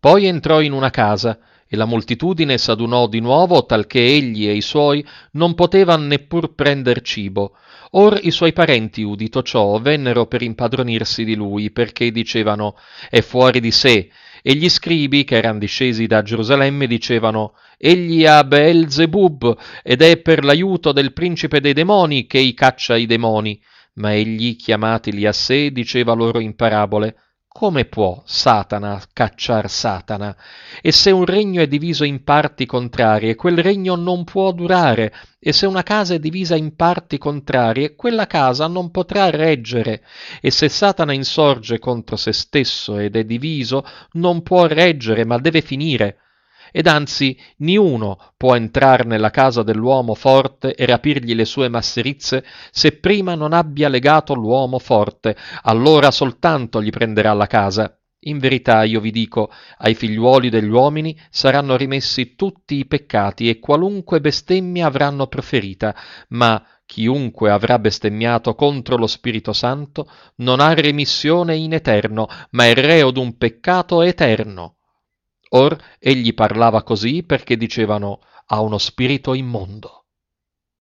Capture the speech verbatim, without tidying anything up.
Poi entrò in una casa, e la moltitudine s'adunò di nuovo, talché egli e i suoi non potevan neppur prender cibo. Or i suoi parenti, udito ciò, vennero per impadronirsi di lui, perché dicevano: è fuori di sé. E gli scribi, che eran discesi da Gerusalemme, dicevano: egli ha Beelzebub, ed è per l'aiuto del principe dei demoni che i caccia i demoni. Ma egli, chiamatili a sé, diceva loro in parabole: come può Satana cacciar Satana? E se un regno è diviso in parti contrarie, quel regno non può durare, e se una casa è divisa in parti contrarie, quella casa non potrà reggere, e se Satana insorge contro se stesso ed è diviso, non può reggere, ma deve finire. Ed anzi, niuno può entrar nella casa dell'uomo forte e rapirgli le sue masserizie, se prima non abbia legato l'uomo forte, allora soltanto gli prenderà la casa. In verità io vi dico, ai figliuoli degli uomini saranno rimessi tutti i peccati e qualunque bestemmia avranno proferita, ma chiunque avrà bestemmiato contro lo Spirito Santo non ha remissione in eterno, ma è reo d'un peccato eterno. Or egli parlava così perché dicevano: ha uno spirito immondo.